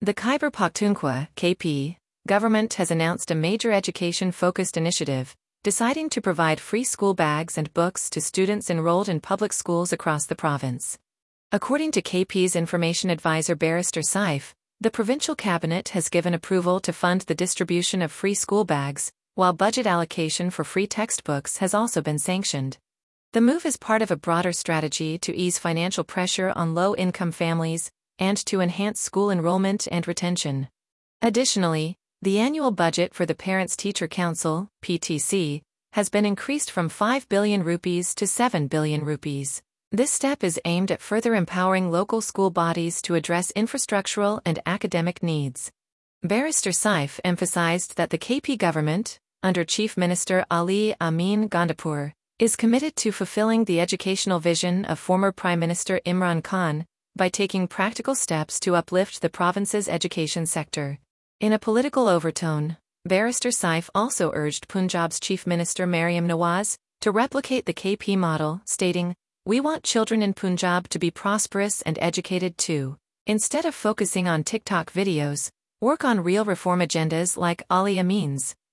The Khyber Pakhtunkhwa (KP) government has announced a major education-focused initiative, deciding to provide free school bags and books to students enrolled in public schools across the province. According to KP's information advisor Barrister Saif, the provincial cabinet has given approval to fund the distribution of free school bags, while budget allocation for free textbooks has also been sanctioned. The move is part of a broader strategy to ease financial pressure on low-income families and to enhance school enrollment and retention. Additionally, the annual budget for the Parents-Teacher Council (PTC) has been increased from 5 billion rupees to 7 billion rupees. This step is aimed at further empowering local school bodies to address infrastructural and academic needs. Barrister Saif emphasized that the KP government, under Chief Minister Ali Amin Gandapur, is committed to fulfilling the educational vision of former Prime Minister Imran Khan by taking practical steps to uplift the province's education sector. In a political overtone, Barrister Saif also urged Punjab's Chief Minister Maryam Nawaz to replicate the KP model, stating, "We want children in Punjab to be prosperous and educated too. Instead of focusing on TikTok videos, work on real reform agendas like Ali Amin's."